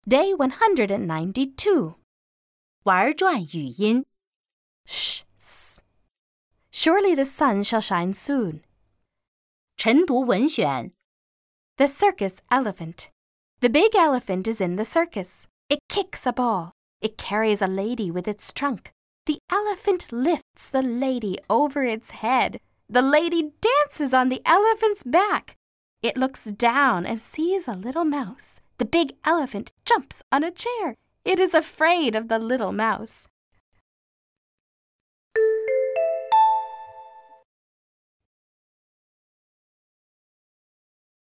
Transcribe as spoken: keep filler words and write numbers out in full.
Day one hundred ninety-two. 玩转语音 Shh. S. Surely the sun shall shine soon. 晨读文选 The circus elephant. The big elephant is in the circus. It kicks a ball. It carries a lady with its trunk. The elephant lifts the lady over its head. The lady dances on the elephant's back. It looks down and sees a little mouse. The big elephant jumps on a chair. It is afraid of the little mouse.